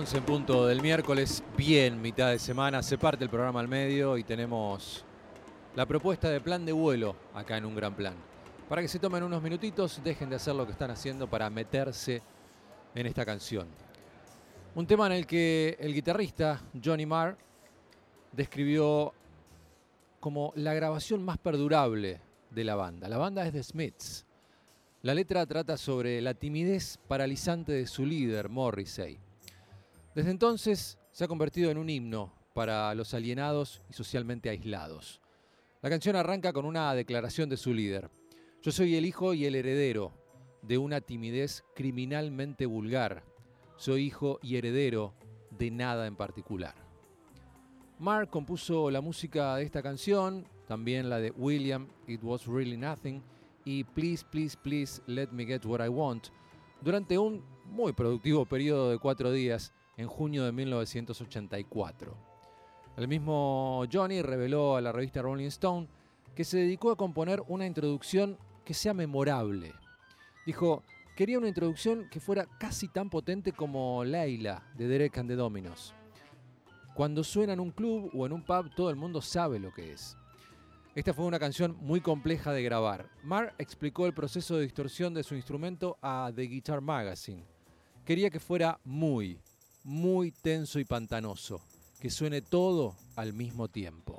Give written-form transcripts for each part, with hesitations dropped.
11 en punto del miércoles, bien mitad de semana, se parte el programa al medio y tenemos la propuesta de plan de vuelo acá en Un Gran Plan. Para que se tomen unos minutitos, dejen de hacer lo que están haciendo para meterse en esta canción. Un tema en el que el guitarrista Johnny Marr describió como la grabación más perdurable de la banda. La banda es The Smiths. La letra trata sobre la timidez paralizante de su líder, Morrissey. Desde entonces se ha convertido en un himno para los alienados y socialmente aislados. La canción arranca con una declaración de su líder. Yo soy el hijo y el heredero de una timidez criminalmente vulgar. Soy hijo y heredero de nada en particular. Marr compuso la música de esta canción, también la de William, It Was Really Nothing, y Please, Please, Please, Let Me Get What I Want, durante un muy productivo periodo de 4 días en junio de 1984. El mismo Johnny reveló a la revista Rolling Stone que se dedicó a componer una introducción que sea memorable. Dijo, quería una introducción que fuera casi tan potente como Layla de Derek and the Dominos. Cuando suena en un club o en un pub, todo el mundo sabe lo que es. Esta fue una canción muy compleja de grabar. Marr explicó el proceso de distorsión de su instrumento a The Guitar Magazine. Quería que fuera muy tenso y pantanoso, que suene todo al mismo tiempo.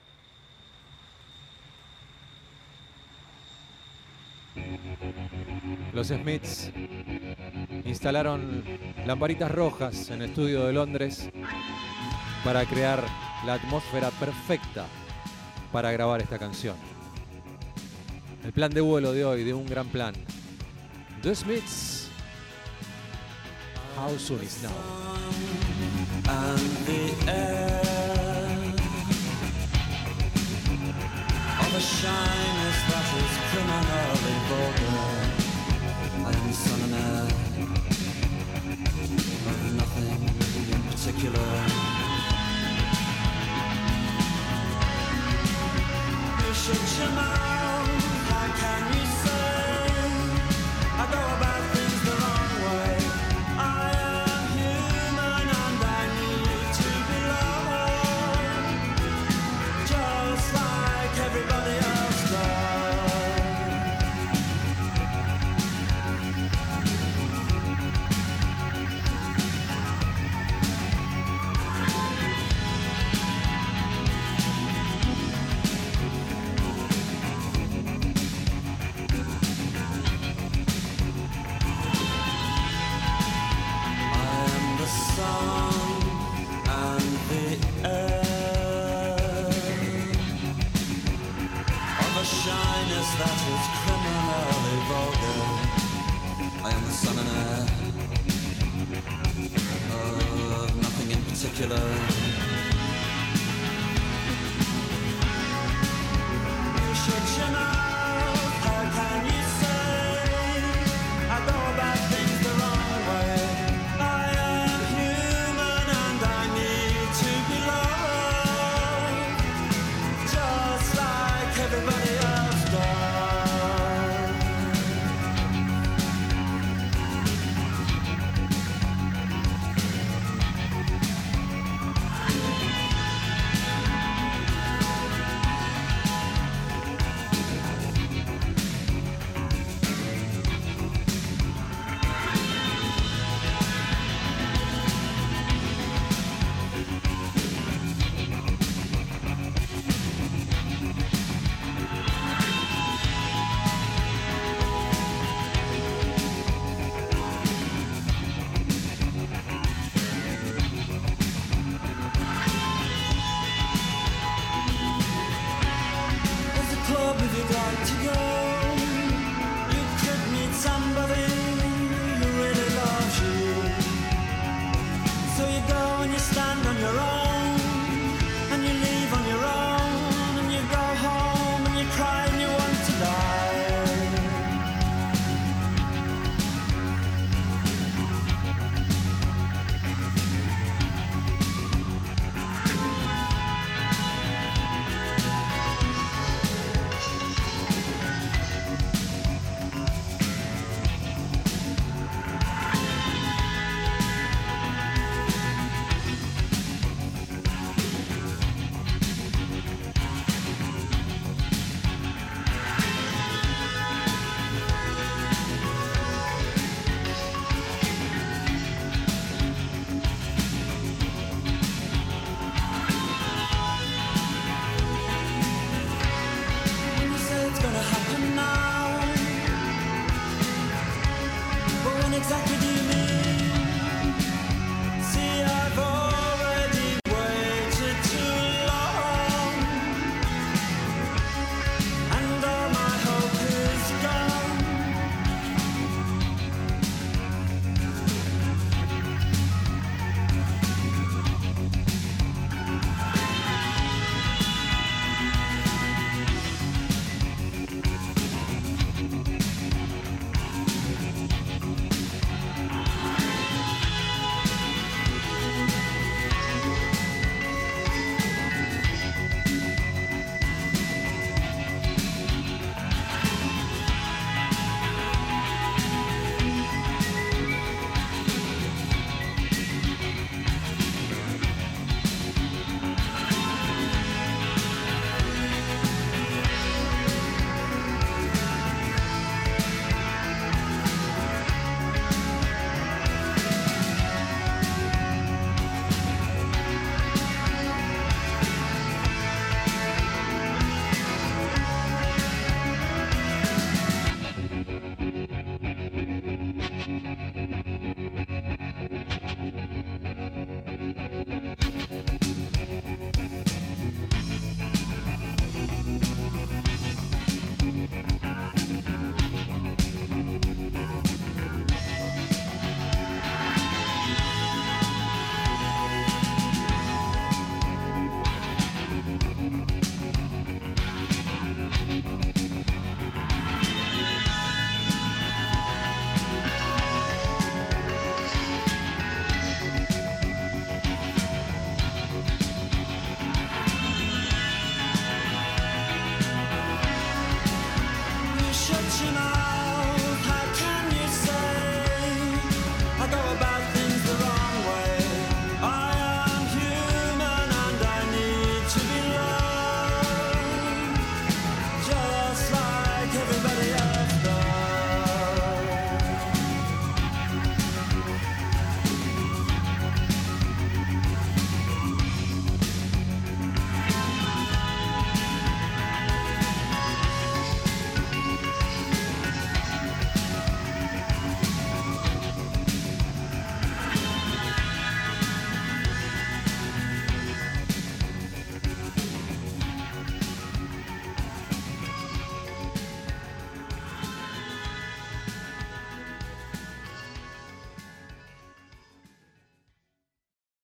Los Smiths instalaron lamparitas rojas en el estudio de Londres para crear la atmósfera perfecta para grabar esta canción. El plan de vuelo de hoy, de Un Gran Plan. The Smiths, How Soon Is Now. And the air of a shyness that is criminally vulgar. I am the son and heir of nothing in particular. Shut your mouth, how can you say I go about things the wrong way? I am human and I need to be loved, just like everybody else does. That is criminally vulgar. I am the son and heir of nothing in particular. You shut your mouth, how can you say I go about things the wrong way? I am human and I need to be loved, just like everybody else. If you'd like to go